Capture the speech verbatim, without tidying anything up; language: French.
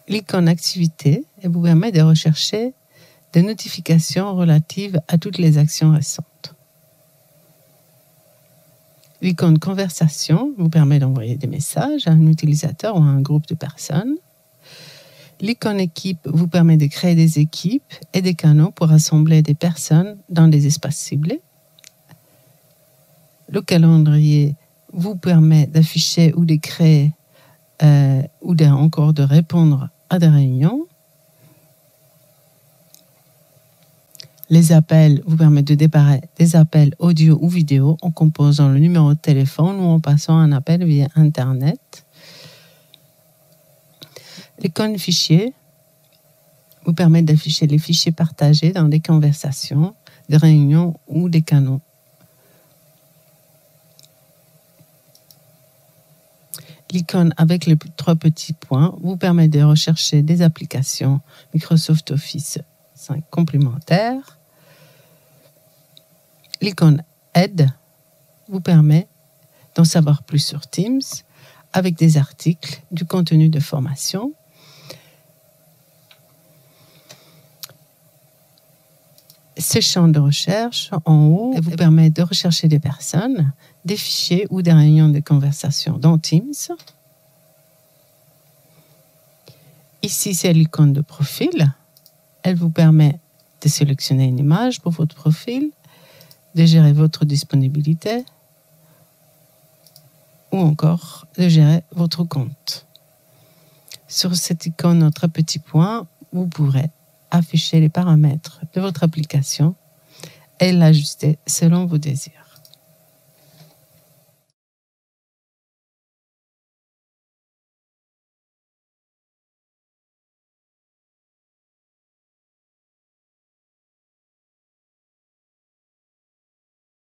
l'icône activité et vous permet de rechercher des notifications relatives à toutes les actions récentes. L'icône conversation vous permet d'envoyer des messages à un utilisateur ou à un groupe de personnes. L'icône équipe vous permet de créer des équipes et des canaux pour rassembler des personnes dans des espaces ciblés. Le calendrier vous permet d'afficher ou de créer euh, ou de, encore de répondre à des réunions. Les appels vous permettent de démarrer des appels audio ou vidéo en composant le numéro de téléphone ou en passant un appel via Internet. L'icône fichier vous permet d'afficher les fichiers partagés dans des conversations, des réunions ou des canaux. L'icône avec les trois petits points vous permet de rechercher des applications Microsoft Office cinq complémentaires. L'icône Aide vous permet d'en savoir plus sur Teams avec des articles, du contenu de formation. Ce champ de recherche en haut vous permet de rechercher des personnes, des fichiers ou des réunions de conversation dans Teams. Ici, c'est l'icône de profil. Elle vous permet de sélectionner une image pour votre profil, de gérer votre disponibilité ou encore de gérer votre compte. Sur cette icône, notre petit point, vous pourrez afficher les paramètres de votre application et l'ajuster selon vos désirs.